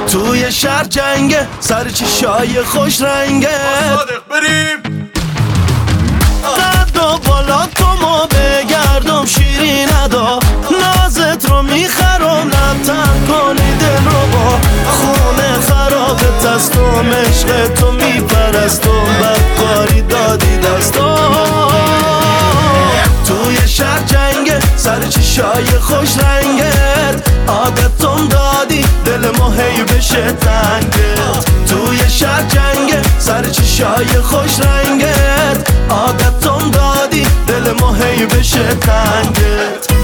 توی شهر جنگه، سر چشای خوش رنگه. صادق بریم قد و بالا تو ما بگردم شیرین ادا، نازت رو میخرم نتن کنی دل رو با خونه خرابت هستم، عشق تو میپرستم بدکاری دادی دستم. توی شهر جنگه، سر چشای خوش رنگت، عادتم دادی دل ما هی بشه تنگت. توی شهر جنگه، سر چشای خوش رنگت، عادتم دادی دل ما هی بشه تنگت.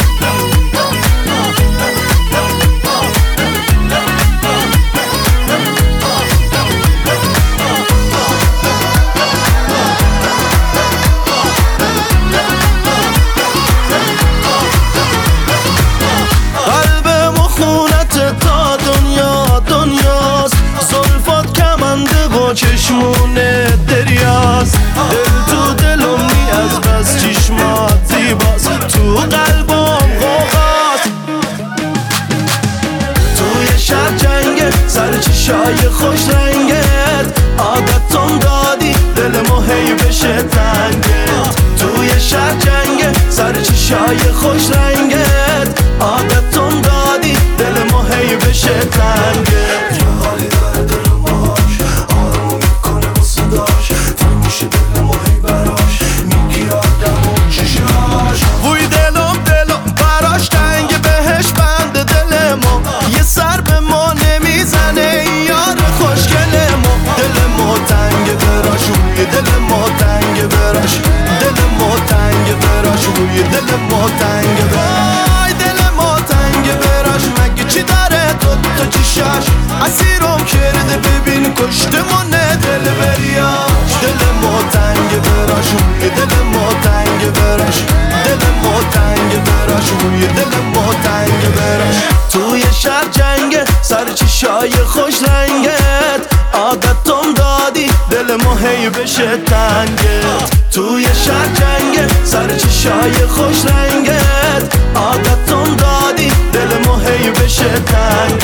چشمونه دریاست، دل تو دلم نی از بس چشمات زیباست، تو قلبم غوغاست. توی شهر جنگه، سر چشای خوش رنگت، عادتم دادی دل ما هی بشه تنگت. توی شهر جنگه، سر چشای خوش رنگت، عادتم دادی دل ما هی بشه تنگت. دل ما تنگ وای دل ما تنگ براش، مگه چی داره تو چشاش اسیرم کرده ببین کشتمونه دل بریاش. دل ما تنگ براش، دل ما تنگ براش، دل ما تنگ براش، دل ما تنگ براش. توی شهر جنگه، سر چشای خوش رنگت، عادتم دادی دل ما هی بشه تنگت. توی شهر جنگه، سر چشای خوش رنگت، عادتم دادی دل ما هی بشه تنگت.